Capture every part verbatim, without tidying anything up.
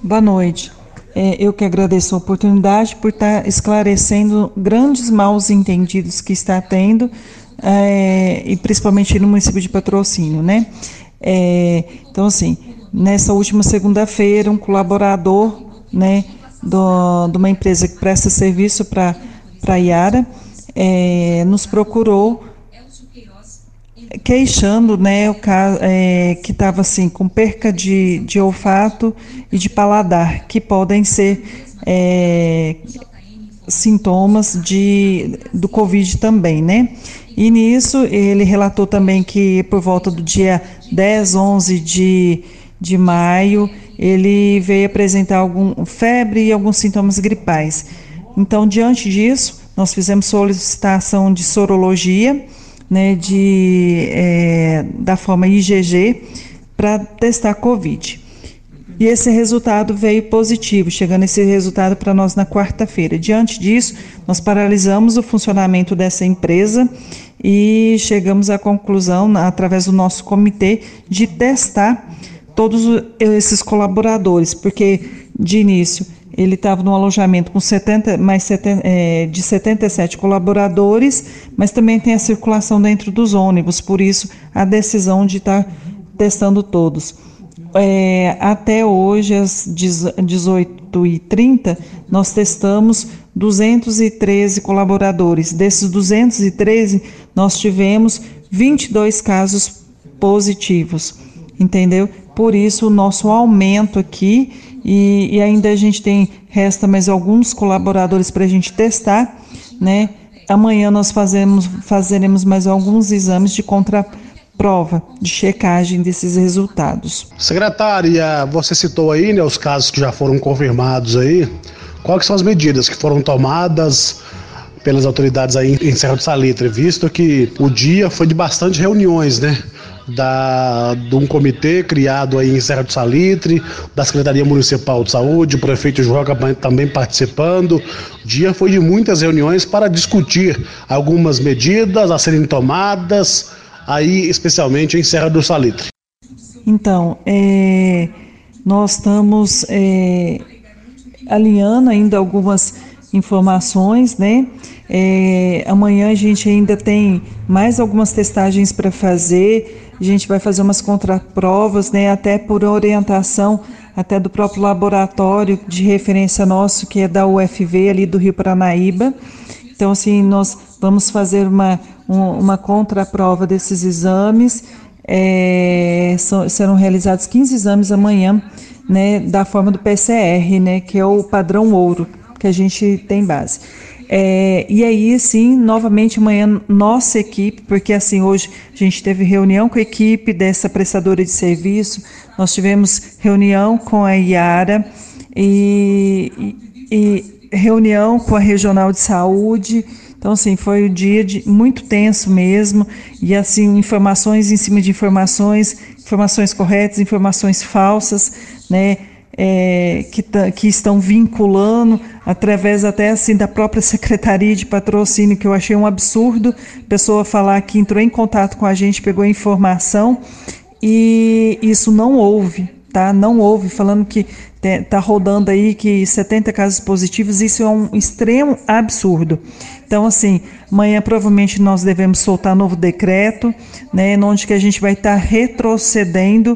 Boa noite. É, eu que agradeço a oportunidade por estar esclarecendo grandes maus entendidos que está tendo, é, e principalmente no município de Patrocínio, né? É, então, assim, nessa última segunda-feira, um colaborador, né, do, de uma empresa que presta serviço para a Iara, é, nos procurou queixando, né, o caso, é, que estava assim com perca de, de olfato e de paladar, que podem ser é, sintomas de, do Covid também, né? E nisso ele relatou também que por volta do dia dez, onze de, de maio, ele veio apresentar algum febre e alguns sintomas gripais. Então, diante disso, nós fizemos solicitação de sorologia, né, de, é, da forma I G G para testar Covid. E esse resultado veio positivo, chegando esse resultado para nós na quarta-feira. Diante disso, nós paralisamos o funcionamento dessa empresa e chegamos à conclusão, através do nosso comitê, de testar todos esses colaboradores, porque de início ele estava num alojamento com setenta, mais setenta, é, de setenta e sete colaboradores, mas também tem a circulação dentro dos ônibus, por isso a decisão de estar testando todos. É, até hoje, às dezoito e trinta, nós testamos duzentos e treze colaboradores. Desses duzentos e treze, nós tivemos vinte e dois casos positivos, entendeu? Por isso o nosso aumento aqui. E, e ainda a gente tem, resta mais alguns colaboradores para a gente testar, né? Amanhã nós fazemos, fazeremos mais alguns exames de contraprova, de checagem desses resultados. Secretária, você citou aí, né, os casos que já foram confirmados aí. Quais são as medidas que foram tomadas pelas autoridades aí em Serra do Salitre, visto que o dia foi de bastante reuniões, né? Da, de um comitê criado aí em Serra do Salitre, da Secretaria Municipal de Saúde, o prefeito Joca também participando. O dia foi de muitas reuniões para discutir algumas medidas a serem tomadas, aí especialmente em Serra do Salitre. Então, é, nós estamos é, alinhando ainda algumas informações, né? É, amanhã a gente ainda tem mais algumas testagens para fazer, a gente vai fazer umas contraprovas, né? Até por orientação até do próprio laboratório de referência nosso, que é da U F V ali do Rio Paranaíba. Então, assim, nós vamos fazer uma, um, uma contraprova desses exames, é, so, serão realizados quinze exames amanhã, né? Da forma do P C R, né? Que é o padrão ouro, que a gente tem base. É, e aí, sim, novamente amanhã nossa equipe, porque assim, hoje a gente teve reunião com a equipe dessa prestadora de serviço, nós tivemos reunião com a Iara e, e, e reunião com a Regional de Saúde. Então, assim, foi um dia de, muito tenso mesmo, e assim, informações em cima de informações, informações corretas, informações falsas, né? É, que, que estão vinculando através até assim da própria Secretaria de Patrocínio, que eu achei um absurdo, pessoa falar que entrou em contato com a gente, pegou a informação e isso não houve, tá? Não houve, falando que tá rodando aí que setenta casos positivos, isso é um extremo absurdo. Então, assim, amanhã provavelmente nós devemos soltar novo decreto, né, onde que a gente vai estar tá retrocedendo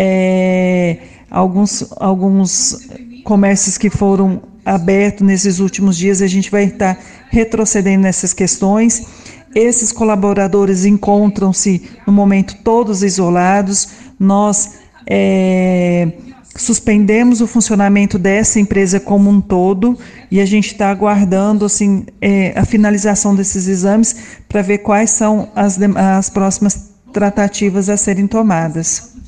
é, Alguns, alguns comércios que foram abertos nesses últimos dias, a gente vai estar retrocedendo nessas questões. Esses colaboradores encontram-se, no momento, todos isolados. Nós é, suspendemos o funcionamento dessa empresa como um todo e a gente está aguardando assim, é, a finalização desses exames para ver quais são as, as próximas tratativas a serem tomadas.